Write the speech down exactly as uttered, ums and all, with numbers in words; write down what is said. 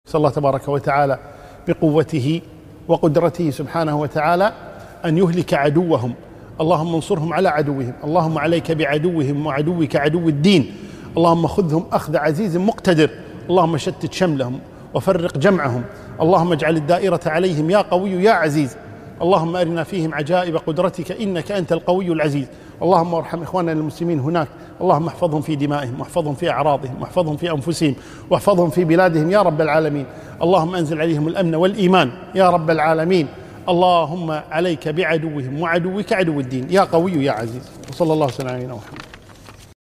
نسأل الله تبارك وتعالى بقوته وقدرته سبحانه وتعالى أن يهلك عدوهم. اللهم انصرهم على عدوهم، اللهم عليك بعدوهم وعدوك عدو الدين، اللهم خذهم أخذ عزيز مقتدر، اللهم شتت شملهم وفرق جمعهم، اللهم اجعل الدائرة عليهم يا قوي يا عزيز، اللهم أرنا فيهم عجائب قدرتك إنك أنت القوي العزيز. اللهم ارحم إخواننا المسلمين هناك، اللهم احفظهم في دمائهم واحفظهم في أعراضهم واحفظهم في أنفسهم واحفظهم في بلادهم يا رب العالمين. اللهم أنزل عليهم الأمن والإيمان يا رب العالمين. اللهم عليك بعدوهم وعدوك عدو الدين يا قوي يا عزيز. وصلى الله وسلم على نبينا محمد.